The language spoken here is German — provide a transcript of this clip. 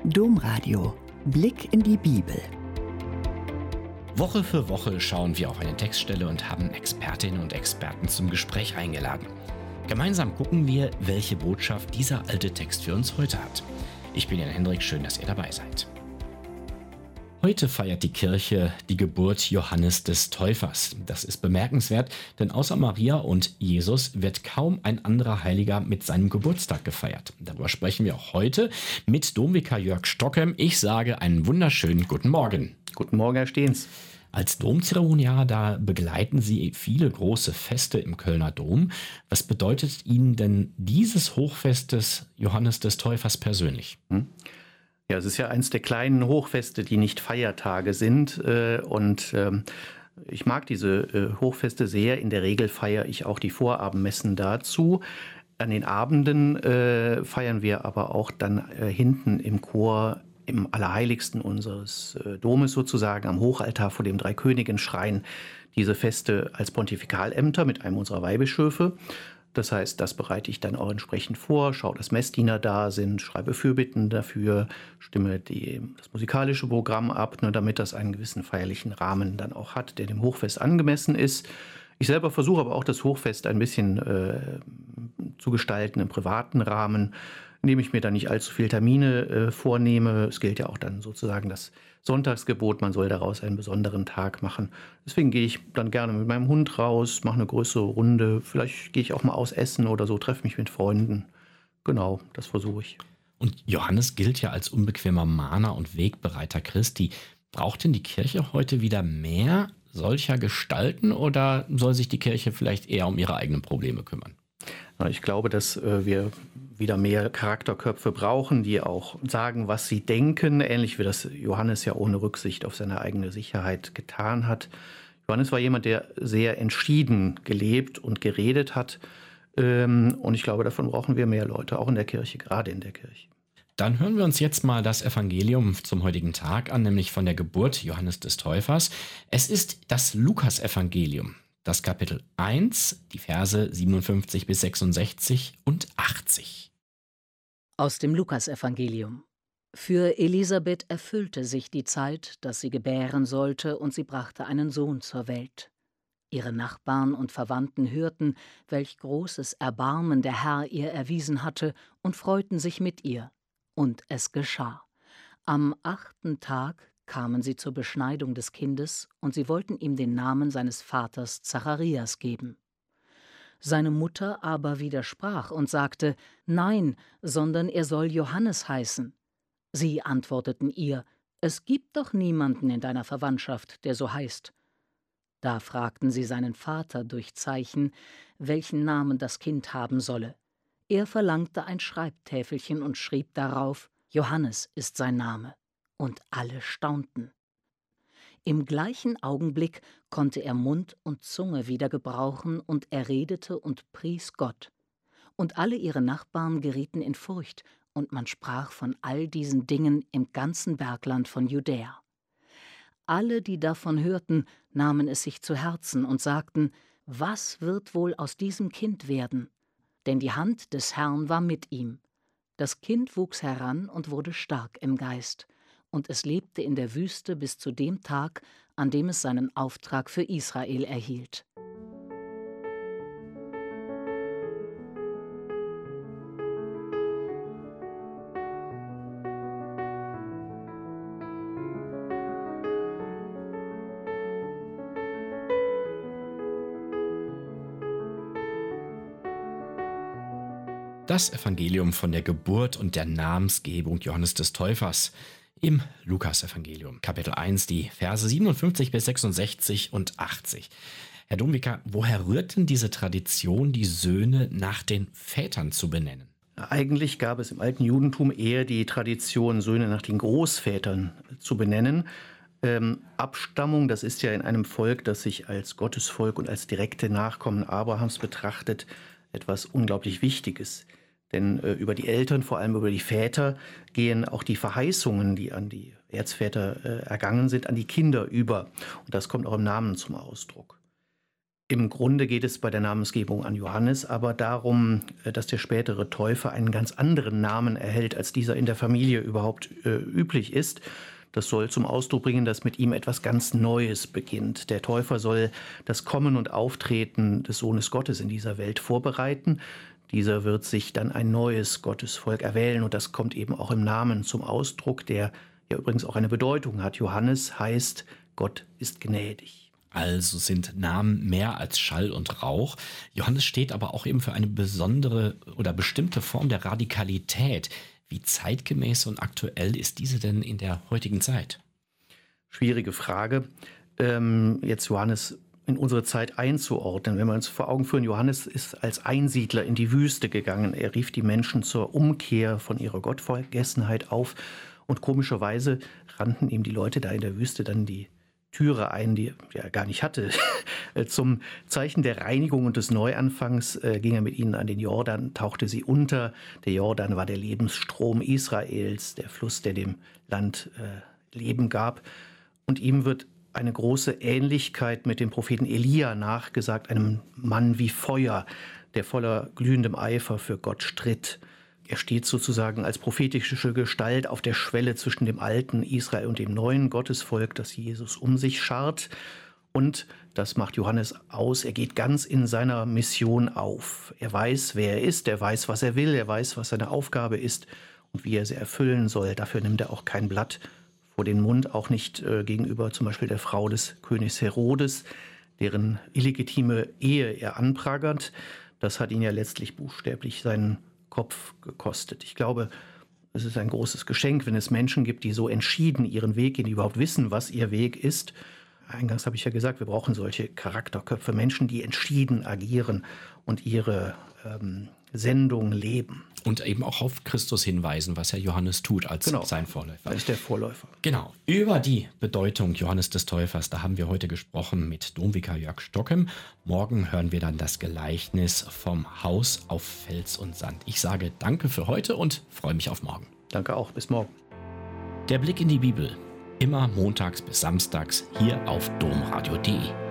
Domradio. Blick in die Bibel. Woche für Woche schauen wir auf eine Textstelle und haben Expertinnen und Experten zum Gespräch eingeladen. Gemeinsam gucken wir, welche Botschaft dieser alte Text für uns heute hat. Ich bin Jan Hendrik, schön, dass ihr dabei seid. Heute feiert die Kirche die Geburt Johannes des Täufers. Das ist bemerkenswert, denn außer Maria und Jesus wird kaum ein anderer Heiliger mit seinem Geburtstag gefeiert. Darüber sprechen wir auch heute mit Domvikar Jörg Stockem. Ich sage einen wunderschönen guten Morgen. Guten Morgen, Herr Steens. Als Domzeremoniar, da begleiten Sie viele große Feste im Kölner Dom. Was bedeutet Ihnen denn dieses Hochfest des Johannes des Täufers persönlich? Ja, es ist ja eins der kleinen Hochfeste, die nicht Feiertage sind. Ich mag diese Hochfeste sehr. In der Regel feiere ich auch die Vorabendmessen dazu. An den Abenden feiern wir aber auch dann hinten im Chor im Allerheiligsten unseres Domes sozusagen, am Hochaltar vor dem Dreikönigenschrein, diese Feste als Pontifikalämter mit einem unserer Weihbischöfe. Das heißt, das bereite ich dann auch entsprechend vor, schaue, dass Messdiener da sind, schreibe Fürbitten dafür, stimme das musikalische Programm ab, nur damit das einen gewissen feierlichen Rahmen dann auch hat, der dem Hochfest angemessen ist. Ich selber versuche aber auch das Hochfest ein bisschen zu gestalten im privaten Rahmen, indem ich mir dann nicht allzu viele Termine vornehme. Es gilt ja auch dann sozusagen das Sonntagsgebot, man soll daraus einen besonderen Tag machen. Deswegen gehe ich dann gerne mit meinem Hund raus, mache eine größere Runde. Vielleicht gehe ich auch mal aus essen oder so, treffe mich mit Freunden. Genau, das versuche ich. Und Johannes gilt ja als unbequemer Mahner und Wegbereiter Christi. Braucht denn die Kirche heute wieder mehr solcher Gestalten oder soll sich die Kirche vielleicht eher um ihre eigenen Probleme kümmern? Ich glaube, dass wir wieder mehr Charakterköpfe brauchen, die auch sagen, was sie denken, ähnlich wie das Johannes ja ohne Rücksicht auf seine eigene Sicherheit getan hat. Johannes war jemand, der sehr entschieden gelebt und geredet hat. Und ich glaube, davon brauchen wir mehr Leute, auch in der Kirche, gerade in der Kirche. Dann hören wir uns jetzt mal das Evangelium zum heutigen Tag an, nämlich von der Geburt Johannes des Täufers. Es ist das Lukas-Evangelium. Das Kapitel 1, die Verse 57 bis 66 und 80. Aus dem Lukasevangelium. Für Elisabeth erfüllte sich die Zeit, dass sie gebären sollte, und sie brachte einen Sohn zur Welt. Ihre Nachbarn und Verwandten hörten, welch großes Erbarmen der Herr ihr erwiesen hatte, und freuten sich mit ihr. Und es geschah. Am 8. Tag kamen sie zur Beschneidung des Kindes, und sie wollten ihm den Namen seines Vaters Zacharias geben. Seine Mutter aber widersprach und sagte, nein, sondern er soll Johannes heißen. Sie antworteten ihr, es gibt doch niemanden in deiner Verwandtschaft, der so heißt. Da fragten sie seinen Vater durch Zeichen, welchen Namen das Kind haben solle. Er verlangte ein Schreibtäfelchen und schrieb darauf, Johannes ist sein Name. Und alle staunten. Im gleichen Augenblick konnte er Mund und Zunge wieder gebrauchen, und er redete und pries Gott. Und alle ihre Nachbarn gerieten in Furcht, und man sprach von all diesen Dingen im ganzen Bergland von Judäa. Alle, die davon hörten, nahmen es sich zu Herzen und sagten, was wird wohl aus diesem Kind werden? Denn die Hand des Herrn war mit ihm. Das Kind wuchs heran und wurde stark im Geist. Und es lebte in der Wüste bis zu dem Tag, an dem es seinen Auftrag für Israel erhielt. Das Evangelium von der Geburt und der Namensgebung Johannes des Täufers im Lukas-Evangelium, Kapitel 1, die Verse 57 bis 66 und 80. Herr Domvikar, woher rührt denn diese Tradition, die Söhne nach den Vätern zu benennen? Eigentlich gab es im alten Judentum eher die Tradition, Söhne nach den Großvätern zu benennen. Abstammung, das ist ja in einem Volk, das sich als Gottesvolk und als direkte Nachkommen Abrahams betrachtet, etwas unglaublich Wichtiges. Denn über die Eltern, vor allem über die Väter, gehen auch die Verheißungen, die an die Erzväter ergangen sind, an die Kinder über. Und das kommt auch im Namen zum Ausdruck. Im Grunde geht es bei der Namensgebung an Johannes aber darum, dass der spätere Täufer einen ganz anderen Namen erhält, als dieser in der Familie überhaupt üblich ist. Das soll zum Ausdruck bringen, dass mit ihm etwas ganz Neues beginnt. Der Täufer soll das Kommen und Auftreten des Sohnes Gottes in dieser Welt vorbereiten. Dieser wird sich dann ein neues Gottesvolk erwählen und das kommt eben auch im Namen zum Ausdruck, der ja übrigens auch eine Bedeutung hat. Johannes heißt, Gott ist gnädig. Also sind Namen mehr als Schall und Rauch. Johannes steht aber auch eben für eine besondere oder bestimmte Form der Radikalität. Wie zeitgemäß und aktuell ist diese denn in der heutigen Zeit? Schwierige Frage. Jetzt Johannes in unsere Zeit einzuordnen. Wenn wir uns vor Augen führen, Johannes ist als Einsiedler in die Wüste gegangen. Er rief die Menschen zur Umkehr von ihrer Gottvergessenheit auf. Und komischerweise rannten ihm die Leute da in der Wüste dann die Türe ein, die er gar nicht hatte. Zum Zeichen der Reinigung und des Neuanfangs ging er mit ihnen an den Jordan, tauchte sie unter. Der Jordan war der Lebensstrom Israels, der Fluss, der dem Land Leben gab. Und ihm wird eine große Ähnlichkeit mit dem Propheten Elia nachgesagt, einem Mann wie Feuer, der voller glühendem Eifer für Gott stritt. Er steht sozusagen als prophetische Gestalt auf der Schwelle zwischen dem alten Israel und dem neuen Gottesvolk, das Jesus um sich schart. Und das macht Johannes aus, er geht ganz in seiner Mission auf. Er weiß, wer er ist, er weiß, was er will, er weiß, was seine Aufgabe ist und wie er sie erfüllen soll. Dafür nimmt er auch kein Blatt vor den Mund, auch nicht gegenüber zum Beispiel der Frau des Königs Herodes, deren illegitime Ehe er anprangert. Das hat ihn ja letztlich buchstäblich seinen Kopf gekostet. Ich glaube, es ist ein großes Geschenk, wenn es Menschen gibt, die so entschieden ihren Weg gehen, die überhaupt wissen, was ihr Weg ist. Eingangs habe ich ja gesagt, wir brauchen solche Charakterköpfe, Menschen, die entschieden agieren und ihre Sendung leben. Und eben auch auf Christus hinweisen, was ja Johannes tut als sein Vorläufer. Das ist der Vorläufer. Genau. Über die Bedeutung Johannes des Täufers, da haben wir heute gesprochen mit Domvikar Jörg Stockem. Morgen hören wir dann das Gleichnis vom Haus auf Fels und Sand. Ich sage danke für heute und freue mich auf morgen. Danke auch. Bis morgen. Der Blick in die Bibel. Immer montags bis samstags hier auf domradio.de.